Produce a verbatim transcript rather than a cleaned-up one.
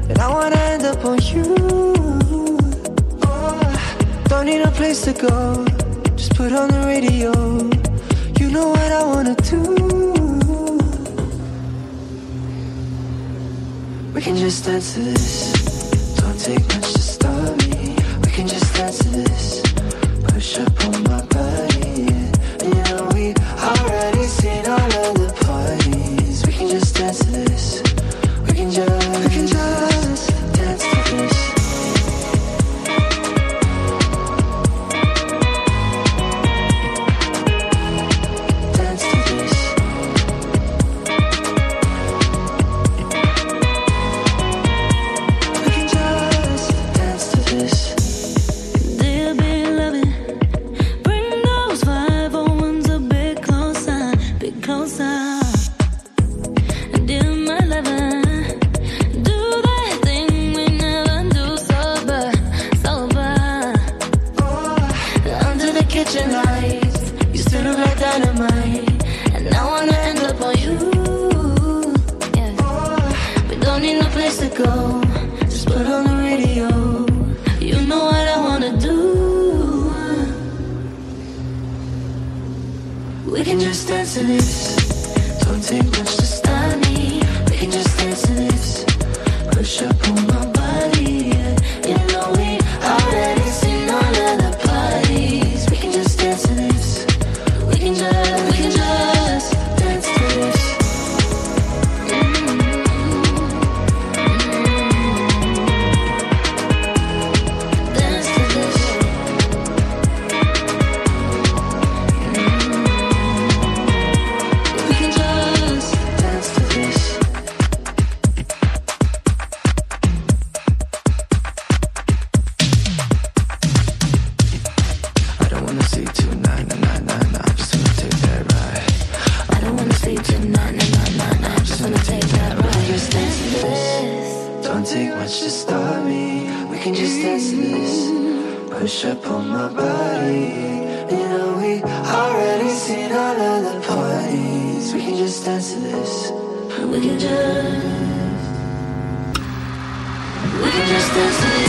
and I wanna end up on you. Oh, don't need a place to go, just put on the radio. You know what I wanna do. We can just dance to this. Don't take much to start me. We can just dance to this. Push up on my body, yeah. And you know we already seen all of the parties. We can just dance to this. We can just, we can just dance to this. Dance to this. We can just dance to this. Dear beloved, bring those five oh ones a bit closer, bit closer. Dear my lover, do that thing we never do sober, sober. Under the kitchen lights, you still look like dynamite, and I wanna end up on you. Yeah. We don't need no place to go, just put on the radio. You know what I wanna do. We can just dance to this. Don't take much to stop me. We can just dance to this. Push up on my body, yeah. You know we already seen all of the parties. We can just dance to this. We can just, we can just dance to this. Dance to this. We can just dance to this. I don't wanna see tonight, nah, nah, nah, nah. I just wanna take that ride. I don't wanna sleep tonight, nah, nah, nah, nah. I just wanna take that We can ride. just dance to this. Don't take much to start me. We can just dance to this. Push up on my body. You know we already seen all of the parties. We can just dance to this. We can just, we can just dance to